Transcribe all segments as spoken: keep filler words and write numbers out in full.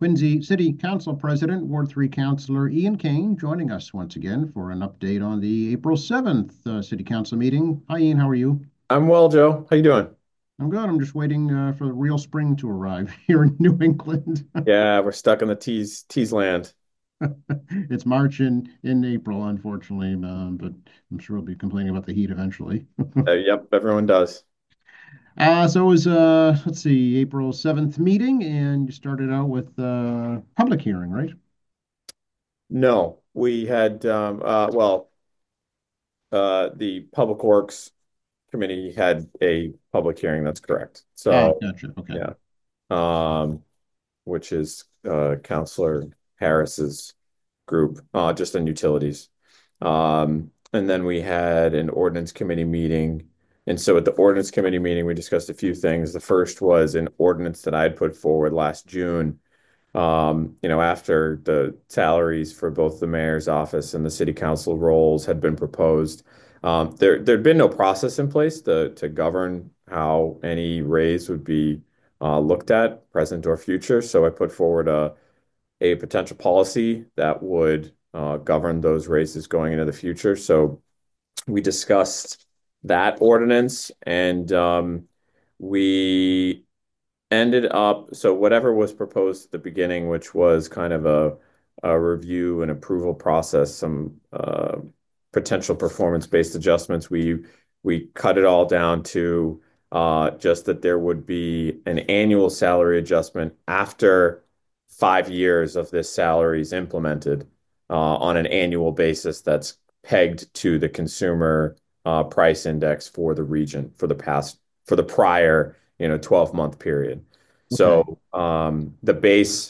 Quincy City Council President, Ward three Councilor Ian Kane, joining us once again for an update on the April seventh uh, City Council meeting. Hi, Ian. How are you? I'm well, Joe. How you doing? I'm good. I'm just waiting uh, for the real spring to arrive here in New England. Yeah, we're stuck in the tease tease land. It's March in, in April, unfortunately, um, but I'm sure we'll be complaining about the heat eventually. Uh, yep, everyone does. Uh, so it was, uh, let's see, April seventh meeting, and you started out with uh, public hearing, right? No, we had um uh well uh the Public Works Committee had a public hearing, that's correct. Ah, So gotcha. Okay. yeah. Um which is uh Counselor Harris's group, uh just on utilities. Um and then we had an ordinance committee meeting. And so at the ordinance committee meeting, we discussed a few things. The first was an ordinance that I had put forward last June. Um, you know, after the salaries for both the mayor's office and the city council roles had been proposed, um, there there'd been no process in place to to govern how any raise would be uh, looked at, present or future. So I put forward a a potential policy that would uh, govern those raises going into the future. So we discussed that ordinance, and um, we ended up, so whatever was proposed at the beginning, which was kind of a, a review and approval process, some uh, potential performance-based adjustments, we we cut it all down to uh, just that there would be an annual salary adjustment after five years of this salary is implemented uh, on an annual basis that's pegged to the consumer uh, price index for the region for the past for the prior you know twelve month period. Okay. So um, the base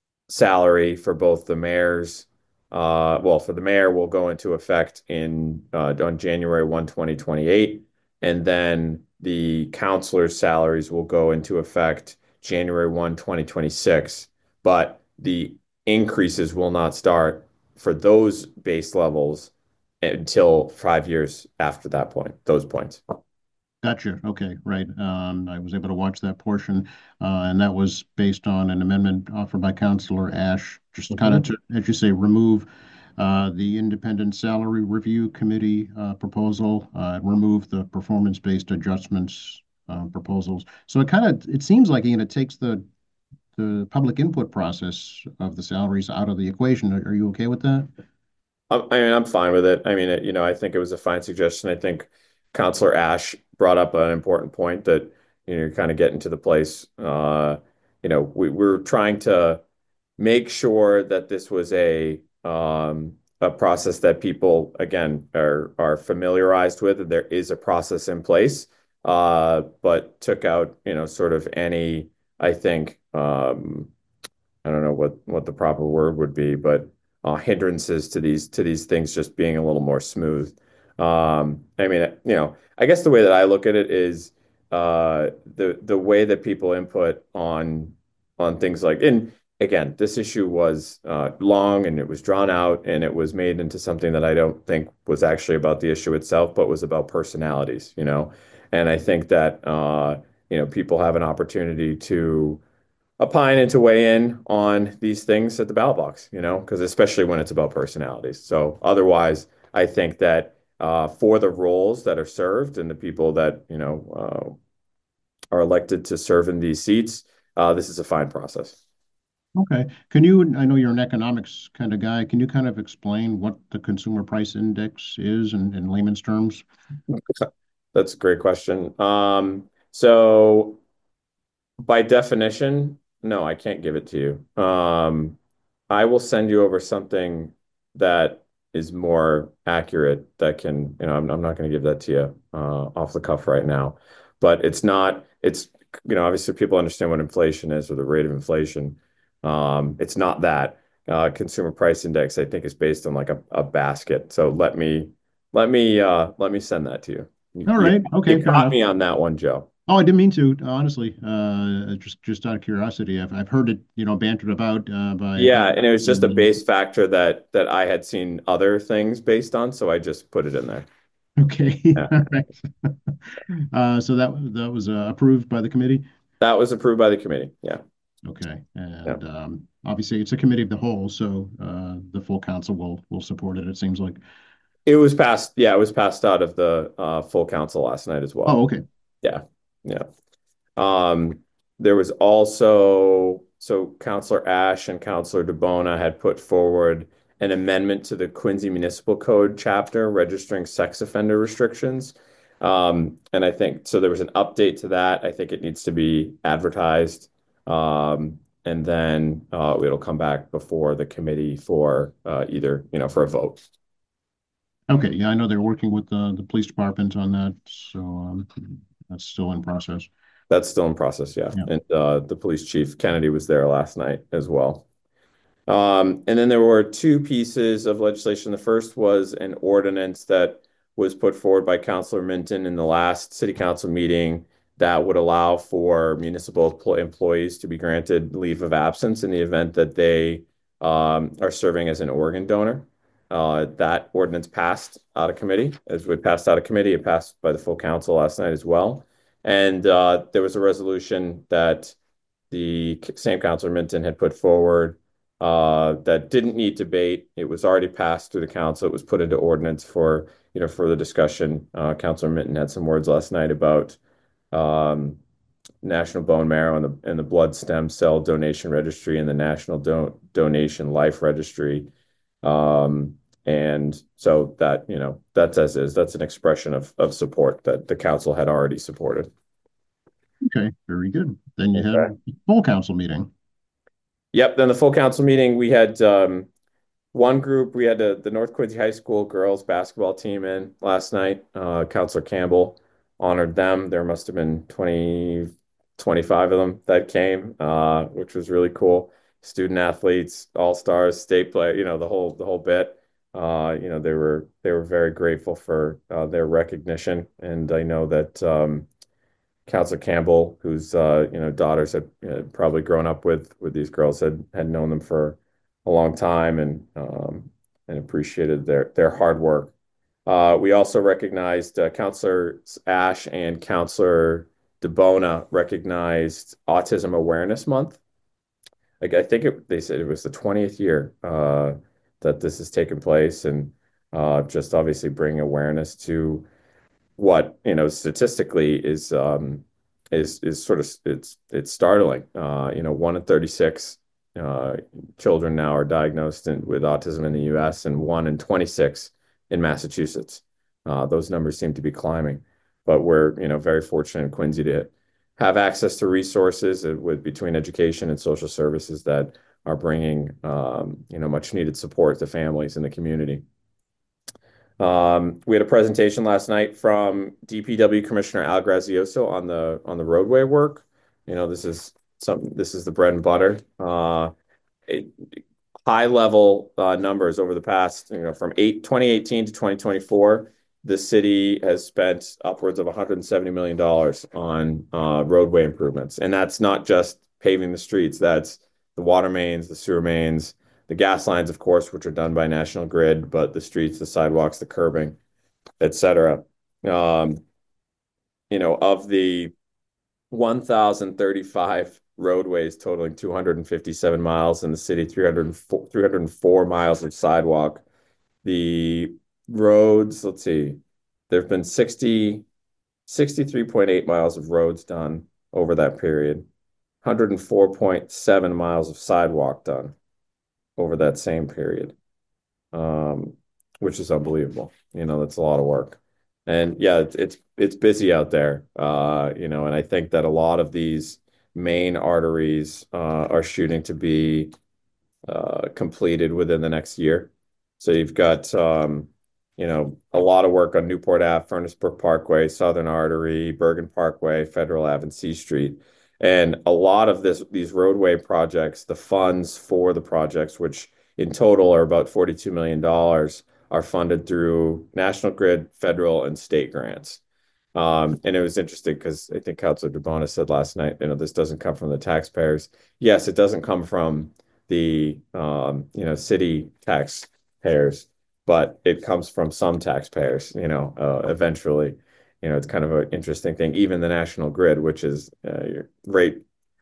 salary for both the mayors, uh, well, for the mayor will go into effect in uh, on January first, twenty twenty-eight, and then the councilors' salaries will go into effect January first, twenty twenty-six, but the increases will not start for those base levels until five years after that point, those points. Gotcha. Okay, right. Um, I was able to watch that portion, uh, and that was based on an amendment offered by Councilor Ash, just kind of Mhm. to, as you say, remove uh, the Independent Salary Review Committee uh, proposal, uh, remove the performance-based adjustments uh, proposals. So it kind of it seems like Ian, it takes the the public input process of the salaries out of the equation. Are, are you okay with that? I I mean, I'm fine with it. I mean, it, you know, I think it was a fine suggestion. I think Counselor Ash brought up an important point that, you know, you're kind of getting to the place. Uh, you know, we, we're trying to make sure that this was a um, a process that people, again, are are familiarized with, and there is a process in place, uh, but took out, you know, sort of any, I think, um, I don't know what what the proper word would be, but uh, hindrances to these to these things just being a little more smooth. Um, I mean, you know, I guess the way that I look at it is uh, the the way that people input on on things like, and again, this issue was uh, long and it was drawn out and it was made into something that I don't think was actually about the issue itself, but was about personalities, you know. And I think that uh, you know, people have an opportunity to opine and to weigh in on these things at the ballot box, you know, because especially when it's about personalities. So otherwise, I think that uh, for the roles that are served and the people that, you know, uh, are elected to serve in these seats, uh, this is a fine process. Okay. Can you, I know you're an economics kind of guy. Can you kind of explain what the consumer price index is in, in layman's terms? That's a great question. Um, so by definition, no, I can't give it to you. Um, I will send you over something that is more accurate that can, you know, I'm, I'm not going to give that to you uh, off the cuff right now, but it's not, it's, you know, obviously people understand what inflation is or the rate of inflation. Um, it's not that. Uh, consumer price index, I think, is based on like a, a basket. So let me, let me, uh, let me send that to you. You, All you, right. Okay. you Fair caught enough. me on that one, Joe. Oh, I didn't mean to, honestly. Uh, just, just out of curiosity, I've, I've heard it, you know, bantered about uh, by Yeah, other. and it was just a And, base factor that that I had seen other things based on, so I just put it in there. okay. Yeah. All right. Uh, so that that was uh, approved by the committee. That was approved by the committee. Yeah. Okay, Yeah. and um, obviously it's a committee of the whole, so uh, the full council will will support it. It seems like. It was passed, yeah, it was passed out of the uh, full council last night as Oh, well. okay. Yeah, yeah. Um, there was also, so Counselor Ash and Counselor DeBona had put forward an amendment to the Quincy Municipal Code chapter registering sex offender restrictions. Um, and I think, so there was an update to that. I think it needs to be advertised. Um, and then uh, it'll come back before the committee for uh, either, you know, for a vote. Okay, yeah, I know they're working with the the police department on that, so um, that's still in process. That's still in process, yeah. Yeah. And uh, the police chief Kennedy was there last night as well. Um, and then there were two pieces of legislation. The first was an ordinance that was put forward by Councilor Minton in the last city council meeting that would allow for municipal employees to be granted leave of absence in the event that they um, are serving as an organ donor. Uh, that ordinance passed out of committee. As it passed out of committee, it passed by the full council last night as well. And uh, there was a resolution that the same Councilor Minton had put forward uh, that didn't need debate. It was already passed through the council. It was put into ordinance for, you know, further discussion. Uh, Councilor Minton had some words last night about um, National Bone Marrow and the and the Blood Stem Cell Donation Registry and the National Don Donation Life Registry. Um, and so that, you know, that's as is. That's an expression of of support that the council had already supported. Okay, very good. Then you Okay. had full council meeting. Yep. Then the full council meeting, we had um, one group. We had the, the North Quincy High School girls basketball team in last night. Uh, Counselor Campbell honored them. There must have been twenty, twenty-five of them that came, uh, which was really cool. Student athletes, all stars, state play, you know, the whole the whole bit. Uh, you know, they were they were very grateful for uh, their recognition, and I know that um, Counselor Campbell, whose uh, you know daughters had, had probably grown up with with these girls, had had known them for a long time and um, and appreciated their their hard work. Uh, we also recognized uh, Counselor Ash and Counselor DeBona recognized Autism Awareness Month. Like I think it, they said it was the twentieth year uh, that this has taken place, and uh, just obviously bring awareness to what you know statistically is um is is sort of it's it's startling. Uh, you know, one in thirty-six uh, children now are diagnosed in, with autism in the U S and one in twenty-six in Massachusetts. Uh, those numbers seem to be climbing, but we're you know very fortunate in Quincy to have access to resources with between education and social services that are bringing um, you know much needed support to families in the community. Um, we had a presentation last night from D P W Commissioner Al Grazioso on the on the roadway work. You know, this is some this is the bread and butter. Uh, it, high level uh, numbers over the past, you know, from eight, twenty eighteen to twenty twenty-four, the city has spent upwards of one hundred seventy million dollars on uh, roadway improvements. And that's not just paving the streets, that's the water mains, the sewer mains, the gas lines, of course, which are done by National Grid, but the streets, the sidewalks, the curbing, et cetera. Um, you know, of the one thousand thirty-five roadways totaling two hundred fifty-seven miles in the city, three hundred four, three hundred four miles of sidewalk. The roads, let's see, there have been sixty, sixty-three point eight miles of roads done over that period, one hundred four point seven miles of sidewalk done over that same period, um, which is unbelievable. You know, that's a lot of work. And yeah, it's it's it's busy out there. Uh, you know, and I think that a lot of these main arteries uh, are shooting to be uh, completed within the next year. So you've got um, you know, a lot of work on Newport Ave, Furnace Brook Parkway, Southern Artery, Bergen Parkway, Federal Ave, and C Street. And a lot of this these roadway projects, the funds for the projects, which in total are about forty-two million dollars, are funded through National Grid, federal, and state grants. Um, and it was interesting because I think Councilor DeBona said last night, you know, this doesn't come from the taxpayers. Yes, it doesn't come from the um, you know, city taxpayers, but it comes from some taxpayers, you know, uh, eventually. You know, it's kind of an interesting thing. Even the National Grid, which is uh, your rate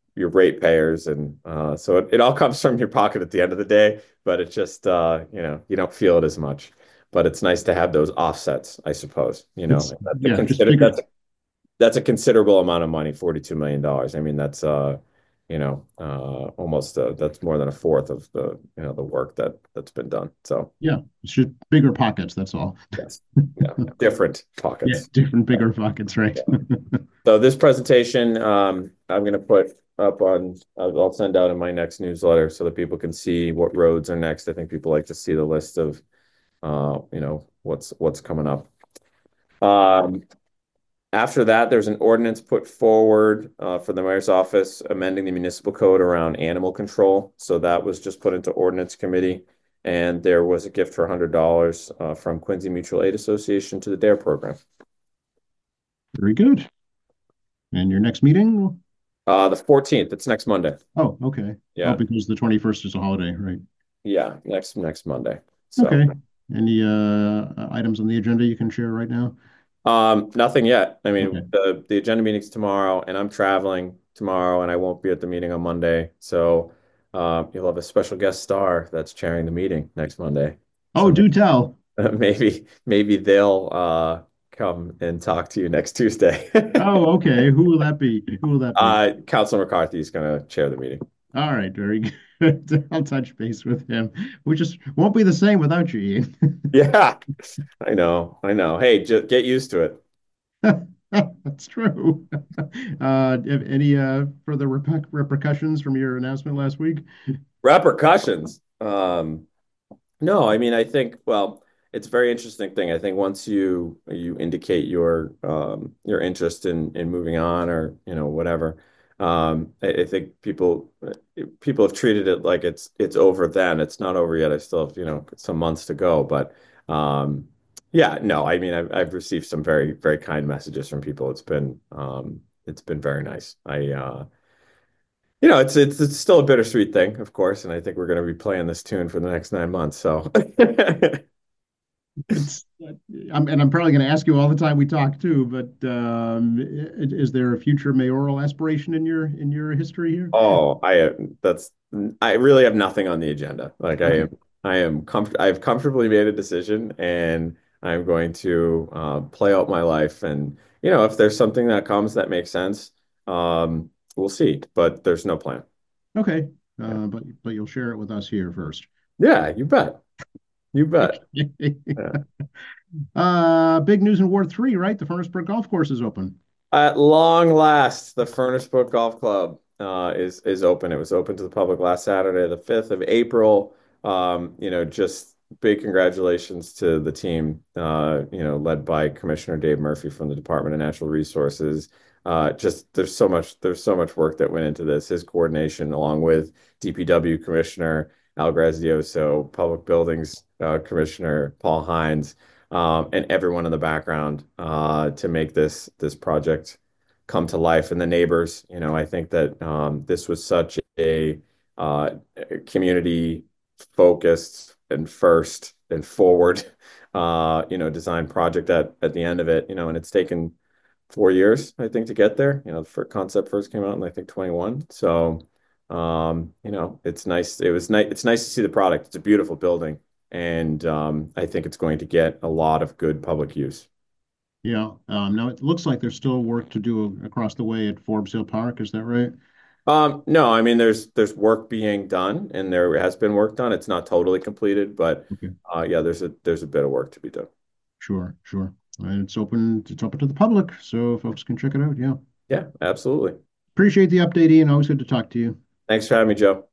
your ratepayers, and uh, so it, it all comes from your pocket at the end of the day. But it's just uh, you know you don't feel it as much. But it's nice to have those offsets, I suppose. You know, It's that's a yeah, just consider bigger. that's a that's a considerable amount of money, forty-two million dollars. I mean, that's uh, you know, uh, almost uh, that's more than a fourth of the, you know, the work that that's been done. So Yeah, it's just bigger pockets. That's all. yes, yeah, different Yeah, pockets. different bigger pockets, right? Yeah. So this presentation, um, I'm going to put up on, I'll I'll send out in my next newsletter so that people can see what roads are next. I think people like to see the list of, uh, you know, what's what's coming up. Um, After that, there's an ordinance put forward uh, for the mayor's office amending the municipal code around animal control. So that was just put into ordinance committee. And there was a gift for one hundred dollars uh, from Quincy Mutual Aid Association to the DARE program. Very good. And your next meeting? Uh, the fourteenth, it's next Monday. Oh, okay. Oh, Yeah. because the twenty-first is a holiday, right? Yeah, next next Monday. So Okay. Any uh items on the agenda you can share right now? um, nothing yet. I mean, Okay. the the agenda meeting's tomorrow, and I'm traveling tomorrow, and I won't be at the meeting on Monday. So uh, you'll have a special guest star that's chairing the meeting next Monday. Oh, So do tell. maybe maybe they'll uh, come and talk to you next Tuesday. Oh, okay. Who will that be? Who will that be? Uh, Councilor McCarthy is going to chair the meeting. All right, very good. I'll touch base with him. We just won't be the same without you, Ian. Yeah, I know, I know. Hey, just get used to it. That's true. Uh, have any uh, further reper repercussions from your announcement last week? Repercussions. Um, No, I mean, I think, well, it's a very interesting thing. I think once you you indicate your um your interest in in moving on, or, you know, whatever, um, I, I think people people have treated it like it's it's over then. It's not over yet. I still have, you know, some months to go, but um yeah, no, I mean, I've I've received some very, very kind messages from people. It's been um it's been very nice. I uh you know, it's it's it's still a bittersweet thing, of course, and I think we're going to be playing this tune for the next nine months. So, It's, I'm, and I'm probably going to ask you all the time we talk too, but um, i- is there a future mayoral aspiration in your in your history here? oh, I that's I really have nothing on the agenda. Like I Okay, am I am comfort I've comfortably made a decision, and I'm going to uh, play out my life. And, you know, if there's something that comes that makes sense, um, we'll see. But there's no plan. okay, Yeah, uh, but but you'll share it with us here first. yeah, you bet, you bet. Okay. Yeah. Uh, big news in Ward Three, right? The Furnaceburg Golf Course is open. At long last, the Furnace Brook Golf Club uh, is is open. It was open to the public last Saturday, the fifth of April. Um, you know, just big congratulations to the team, uh, you know, led by Commissioner Dave Murphy from the Department of Natural Resources. Uh, just there's so much there's so much work that went into this. His coordination, along with D P W Commissioner Al Grazioso, Public Buildings uh, Commissioner Paul Hines, um, and everyone in the background uh, to make this this project come to life. And the neighbors, you know, I think that um, this was such a uh, community focused and first and forward, uh, you know, design project at at the end of it, you know, and it's taken four years, I think, to get there. You know, the concept first came out in, I think, twenty-one. So, um, you know, it's nice. It was nice. It's nice to see the product. It's a beautiful building, and um, I think it's going to get a lot of good public use. Yeah. Um, now it looks like there's still work to do across the way at Forbes Hill Park. Is that right? Um, no, I mean, there's there's work being done, and there has been work done. It's not totally completed, but Okay. uh, yeah, there's a there's a bit of work to be done. Sure, sure. And it's open, it's open to the public, so folks can check it out. Yeah. Yeah, absolutely. Appreciate the update, Ian. Always good to talk to you. Thanks for having me, Joe.